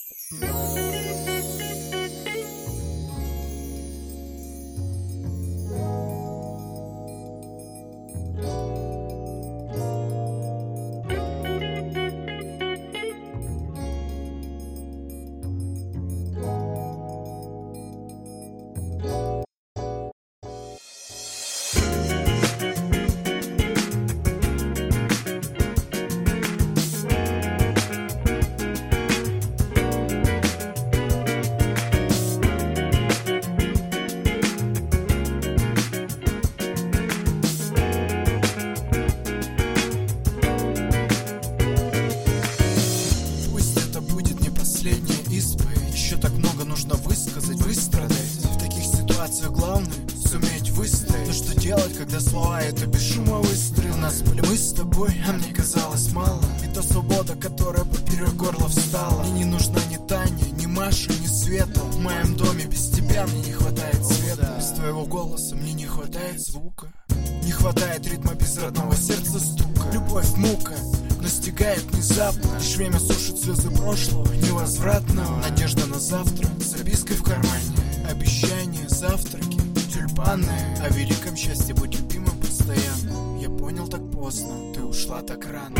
Еще так много нужно высказать, выстрадать. В таких ситуациях главное суметь выстоять. Но что делать, когда слова это без шума выстрел? У нас были мы с тобой, а мне казалось мало. И та свобода, которая поперек горла встала. Мне не нужна ни Таня, ни Маша, ни Света. В моем доме без тебя мне не хватает света. Без твоего голоса мне не хватает звука. Не хватает ритма без родного сердца стука. Любовь мука настигает внезапно. Лишь время сушит слезы прошлого невозвратного. Надежда на завтра с запиской в кармане. Обещания, завтраки, тюльпаны. О великом счастье будь любимым постоянно. Я понял так поздно, ты ушла так рано.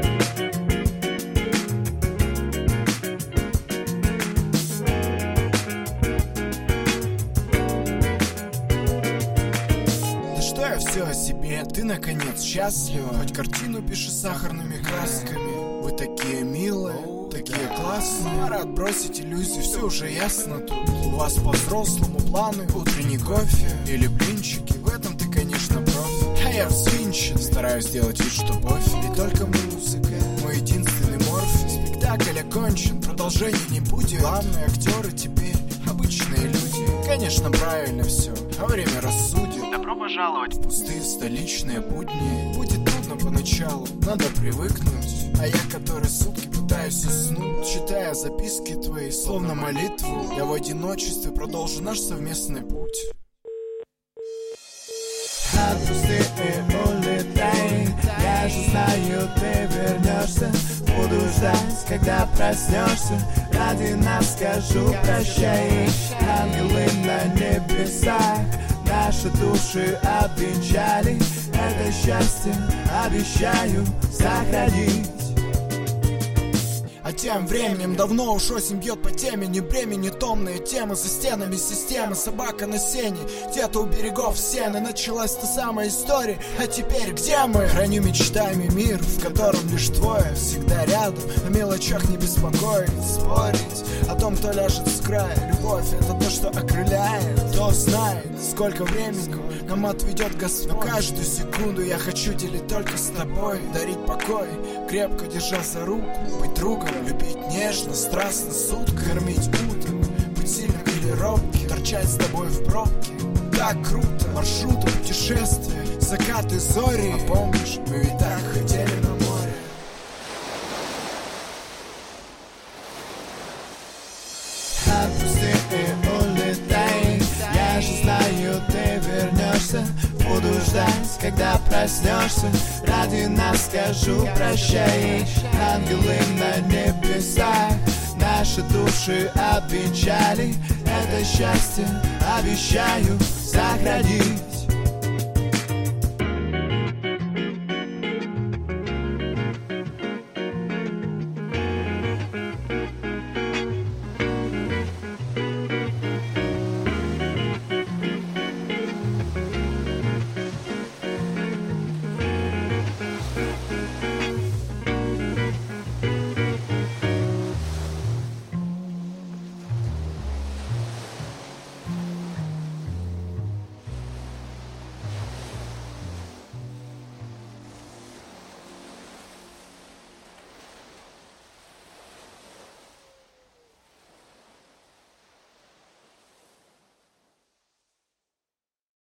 Все о себе, ты наконец счастлива. Хоть картину пиши сахарными красками. Вы такие милые, такие классные. Пора отбросить иллюзии, все уже ясно тут. У вас по-взрослому планы, утренний кофе или блинчики. В этом ты, конечно, профи. А я взвинчен, стараюсь сделать вид, что пофиг. И только музыка, мой единственный морфий. Спектакль окончен, продолжения не будет. Главные актеры теперь обычные люди. Конечно, правильно все, а время рассудит. Добро пожаловать в пустые столичные будни. Будет трудно поначалу, надо привыкнуть. А я который сутки пытаюсь уснуть, читая записки твои, словно молитву. Я в одиночестве продолжу наш совместный путь. Отпусти и улетай. Я же знаю, ты вернешься. Буду ждать, когда проснешься. Ради нас скажу прощай. Ангелы на небесах наши души обвенчали. Это счастье обещаю сохранить. А тем временем давно уж осень бьет по темени. Бремени томные темы за стенами системы. Собака на сене, где-то у берегов сены. Началась та самая история, а теперь где мы? Храню мечтами мир, в котором лишь твое всегда рядом. О мелочах не беспокоить, спорить о том, кто ляжет с края. Любовь — это то, что окрыляет. Кто знает, сколько времени нам отведет Господь. Но каждую секунду я хочу делить только с тобой. Дарить покой, крепко держа за руку. Быть другом, любить нежно, страстно, сутки. Кормить уток, быть сильным или робким. Торчать с тобой в пробке. Так круто, маршруты, путешествия, закаты, зори. А помнишь, мы ведь так хотели на море. Отпусти и улетай. Я же знаю, ты вернешься. Буду ждать, когда проснешься. Ради нас скажу прощай. Ангелы на небесах наши души обвенчали. Это счастье обещаю сохранить.